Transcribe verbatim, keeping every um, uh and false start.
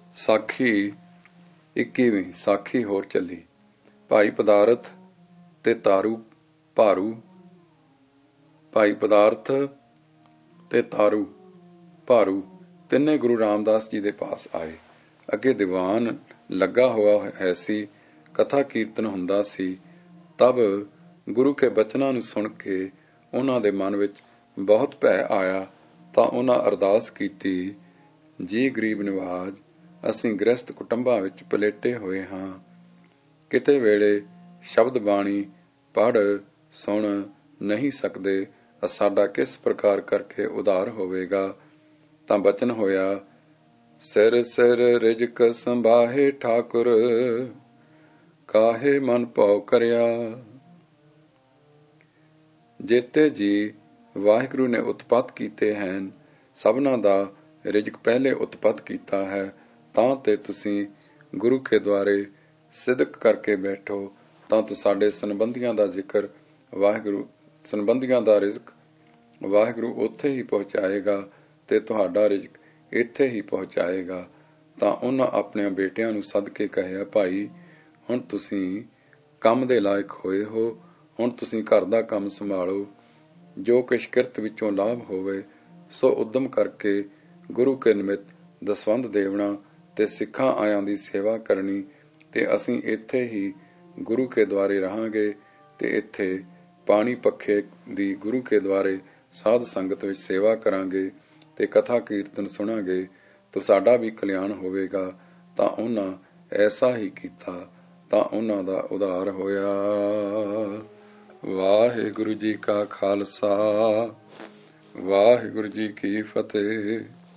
ਸਾਖੀ ਇੱਕੀਵੀਂ। ਸਾਖੀ ਹੋਰ ਚੱਲੀ। ਭਾਈ ਪਦਾਰਥ ਤੇ ਤਾਰੂ ਭਾਰੂ ਭਾਈ ਪਦਾਰਥ ਤੇ ਤਾਰੂ ਭਾਰੂ ਤਿੰਨੇ ਗੁਰੂ ਰਾਮਦਾਸ ਜੀ ਦੇ ਪਾਸ ਆਏ। ਅੱਗੇ ਦੀਵਾਨ ਲੱਗਾ ਹੋਇਆ ਹੈ ਸੀ, ਕਥਾ ਕੀਰਤਨ ਹੁੰਦਾ ਸੀ। ਤਬ ਗੁਰੂ ਕੇ ਬਚਨਾਂ ਨੂੰ ਸੁਣ ਕੇ ਉਹਨਾਂ ਦੇ ਮਨ ਵਿੱਚ ਬਹੁਤ ਭੈ ਆਇਆ, ਤਾਂ ਉਹਨਾਂ ਅਰਦਾਸ ਕੀਤੀ, ਜੀ ਗਰੀਬ ਨਿਵਾਜ, ਅਸੀਂ ਗ੍ਰਸਤ ਕੁਟੁੰਬਾਂ ਵਿੱਚ ਪਲੇਟੇ ਹੋਏ ਹਾਂ। ਕਿਤੇ ਵੇਲੇ ਸ਼ਬਦ ਬਾਣੀ ਪੜ੍ਹ ਸੁਣ ਨਹੀਂ ਸਕਦੇ, ਸਾਡਾ ਕਿਸ ਪ੍ਰਕਾਰ ਕਰਕੇ ਉਧਾਰ ਹੋਵੇਗਾ। ਤਾਂ ਬਚਨ ਹੋਇਆ, ਸਿਰ ਸਿਰ ਰਿਜਕ ਸੰਭਾਹੇ ਠਾਕੁਰ, ਕਾਹੇ ਮਨ ਭਉ ਕਰਿਆ। ਜੇਤੇ ਜੀ ਵਾਹਿਗੁਰੂ ਨੇ ਉਤਪਤ ਕੀਤੇ ਹਨ, ਸਭਨਾਂ ਦਾ ਰਿਜਕ ਪਹਿਲੇ ਉਤਪਤ ਕੀਤਾ ਹੈ। ਤਾਂ ਤੇ ਤੁਸੀਂ ਗੁਰੂ ਕੇ ਦੁਆਰੇ ਸਿਦਕ ਕਰਕੇ ਬੈਠੋ, ਤਾਂ ਤੂੰ ਸਾਡੇ ਸੰਬੰਧੀਆਂ ਦਾ ਜ਼ਿਕਰ ਵਾਹਿਗੁਰੂ ਸੰਬੰਧੀਆਂ ਦਾ ਰਿਜ਼ਕ ਵਾਹਿਗੁਰੂ ਉੱਥੇ ਹੀ ਪਹੁੰਚਾਏਗਾ ਤੇ ਤੁਹਾਡਾ ਰਿਜ਼ਕ ਇੱਥੇ ਹੀ ਪਹੁੰਚਾਏਗਾ। ਤਾਂ ਉਹਨਾਂ ਆਪਣੇ ਬੇਟਿਆਂ ਨੂੰ ਸੱਦ ਕੇ ਕਹਿਆ, ਭਾਈ ਹੁਣ ਤੁਸੀਂ ਕੰਮ ਦੇ ਲਾਇਕ ਹੋਏ ਹੋ, ਹੁਣ ਤੁਸੀਂ ਘਰ ਦਾ ਕੰਮ ਸੰਭਾਲੋ। ਜੋ ਕਿਛ ਕਿਰਤ ਵਿੱਚੋਂ ਲਾਭ ਹੋਵੇ ਸੋ ਉਦਮ ਕਰਕੇ ਗੁਰੂ ਕੇ ਨਿਮਿਤ ਦਸਵੰਧ ਦੇਵਣਾ ਤੇ ਸਿੱਖਾਂ ਆਇਆਂ ਦੀ ਸੇਵਾ ਕਰਨੀ। ਤੇ ਅਸੀਂ ਇੱਥੇ ਹੀ ਗੁਰੂ ਕੇ ਦੁਆਰੇ ਰਹਾਂਗੇ ਤੇ ਇੱਥੇ ਪਾਣੀ ਪੱਖੇ ਦੀ ਗੁਰੂ ਕੇ ਦੁਆਰੇ ਸਾਧ ਸੰਗਤ ਵਿੱਚ ਸੇਵਾ ਕਰਾਂਗੇ ਤੇ ਕਥਾ ਕੀਰਤਨ ਸੁਣਾਂਗੇ, ਤਾਂ ਸਾਡਾ ਵੀ ਕਲਿਆਣ ਹੋਵੇਗਾ। ਤਾਂ ਉਹਨਾਂ ਐਸਾ ਹੀ ਕੀਤਾ, ਤਾਂ ਉਹਨਾਂ ਦਾ ਉਧਾਰ ਹੋਇਆ। ਵਾਹਿਗੁਰੂ ਜੀ ਕਾ ਖਾਲਸਾ, ਵਾਹਿਗੁਰੂ ਜੀ ਕੀ ਫਤਿਹ।